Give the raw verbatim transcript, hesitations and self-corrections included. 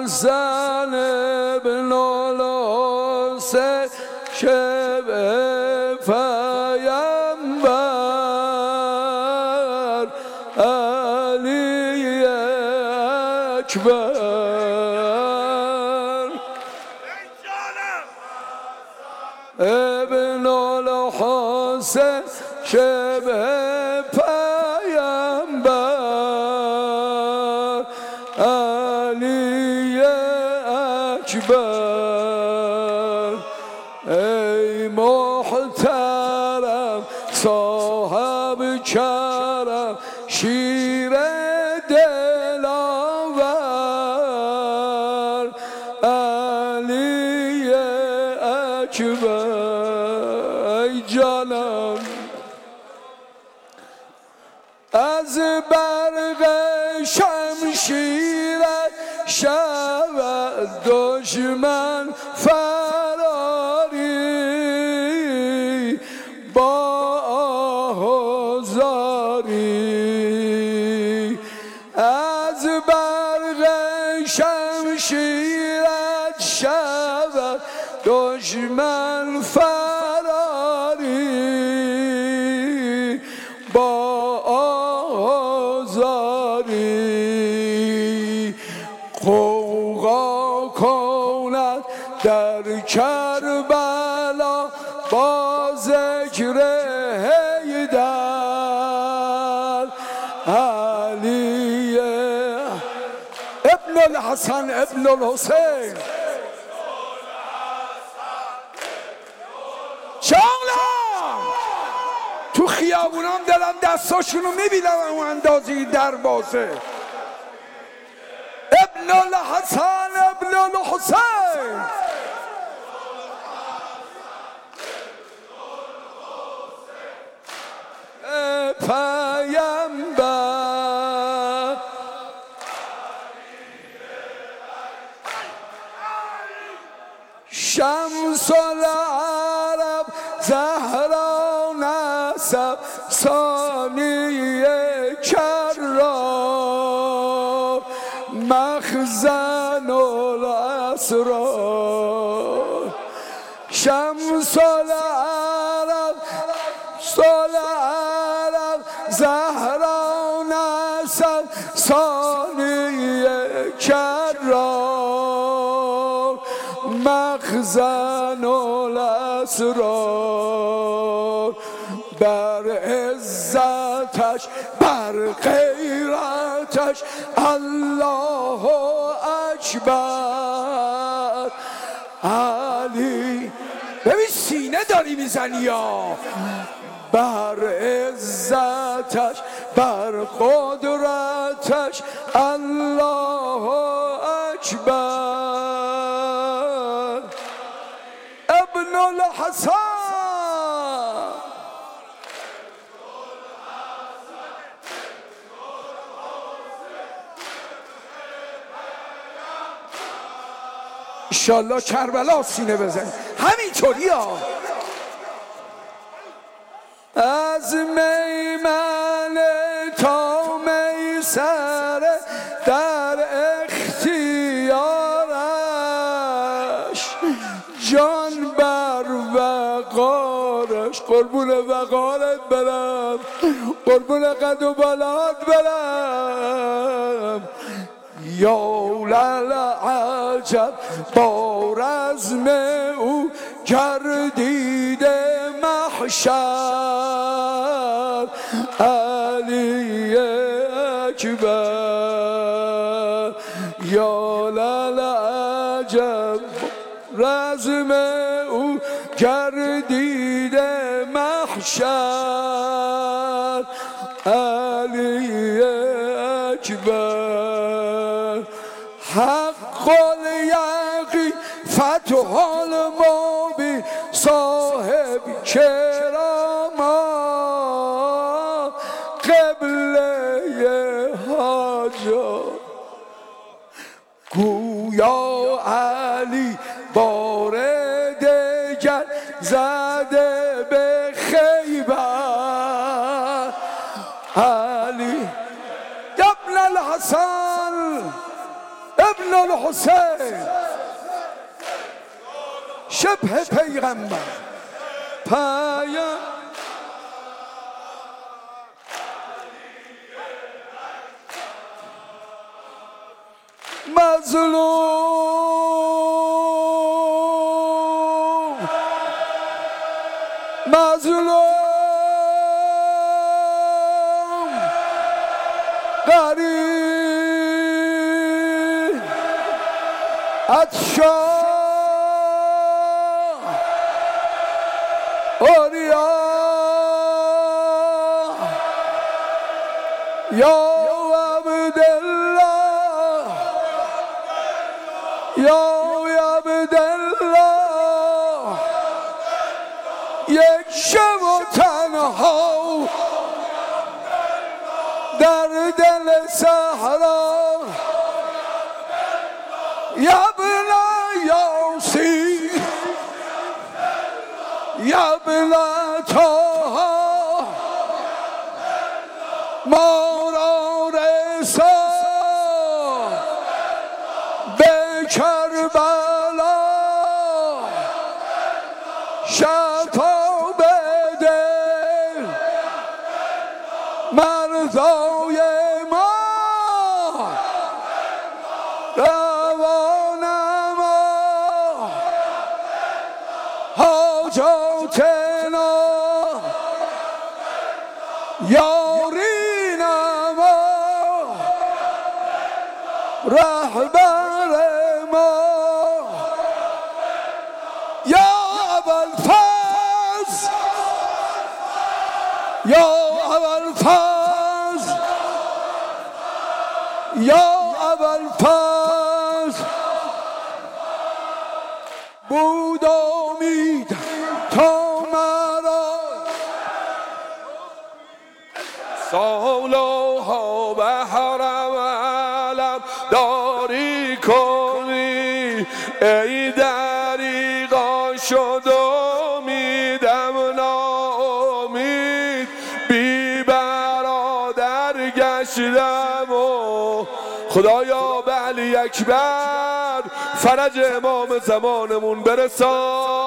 حسن ابن الحسین شبه پیامبر علی اکبر ابن الحسین شبه پیامبر علی اکبر ای محترم صاحب کرم شیر دلاور علی اکبر ای جانم از برق شمشیرت شود دشمن فراری با آه و زاری از برق شمشیرت شود دشمن فراری با قوقا کند در کربلا با ذکر حیدر علی ابن الحسن ابن الحسین شغلم تو خیابونام دارم دستاشونو میبینم اون اندازی در بازه ابن الحسن ابن الحسین پیامبر شمس العرب زهرا نسب ثانیه کرار مخزن الاسرار شمس العرب العرب زهرا نسب ثانیه کرار مخزن الاسرار بر عزتش بر غیرتش الله اکبر علی ببین سینه داری میزنی یا بر عزتش بر قدرتش الله اکبر ابن الحسن انشالله کربلا سینه بزن همینطوری ها از میمن تا میسره در اختیارش جان بر وقارش قربون وقارت برم قربون قد و بالات برم یا للعجب با رزم او گردیده محشر علی اکبر یا للعجب رزم او گردیده محشر علی اکبر حق الیقین فتح المبین صاحب کرامات قبله حاجات گویا علی بار دگر زده به خیبر علی ابن الحسن ابن الحسین شبه پیغمبر پایم مظلوم مظلوم غریب عطشان اوریا یا عبدالله یا عبدالله یک شب و تنها در دل صحرا یا بلا یاسی یا بلا تاها ما را رسا به کربلا شفا بده مرضای ما روان ما حاجاتنا یارین ما رهبر ما یا ابوالفضل یا ابوالفضل یا ابوالفضل بود امید تا مرا سالها به حرم علم داری کنی ای دریغا شد امیدم ناامید بی برادر گشتم و خدایا به علی اکبر فرج امام زمانمون برسان.